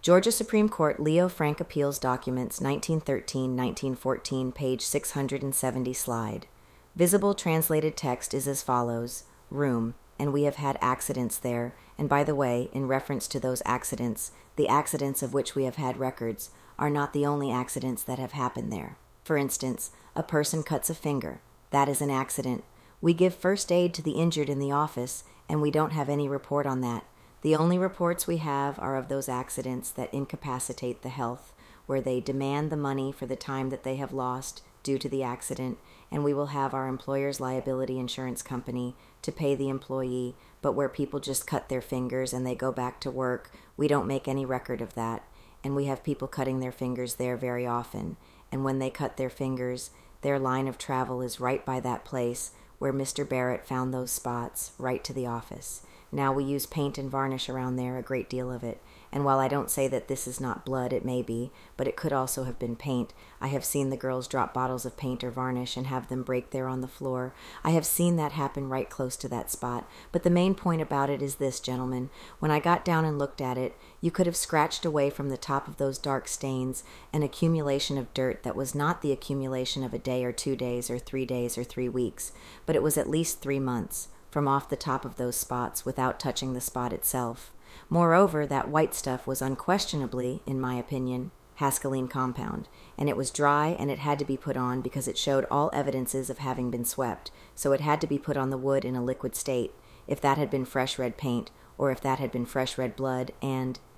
Georgia Supreme Court Leo Frank Appeals Documents 1913-1914, page 670 slide. Visible translated text is as follows: room, and we have had accidents there, and by the way, in reference to those accidents, the accidents of which we have had records are not the only accidents that have happened there. For instance, a person cuts a finger. That is an accident. We give first aid to the injured in the office, and we don't have any report on that. The only reports we have are of those accidents that incapacitate the health, where they demand the money for the time that they have lost due to the accident, and we will have our employer's liability insurance company to pay the employee, but where people just cut their fingers and they go back to work, we don't make any record of that, and we have people cutting their fingers there very often, and when they cut their fingers, their line of travel is right by that place where Mr. Barrett found those spots, right to the office. Now we use paint and varnish around there, a great deal of it, and while I don't say that this is not blood, it may be, but it could also have been paint. I have seen the girls drop bottles of paint or varnish and have them break there on the floor. I have seen that happen right close to that spot, but the main point about it is this, gentlemen. When I got down and looked at it, you could have scratched away from the top of those dark stains an accumulation of dirt that was not the accumulation of a day or 2 days or 3 days or 3 weeks, but it was at least 3 months from off the top of those spots without touching the spot itself. Moreover, that white stuff was unquestionably, in my opinion, Hascaline compound, and it was dry and it had to be put on because it showed all evidences of having been swept, so it had to be put on the wood in a liquid state, if that had been fresh red paint, or if that had been fresh red blood, and,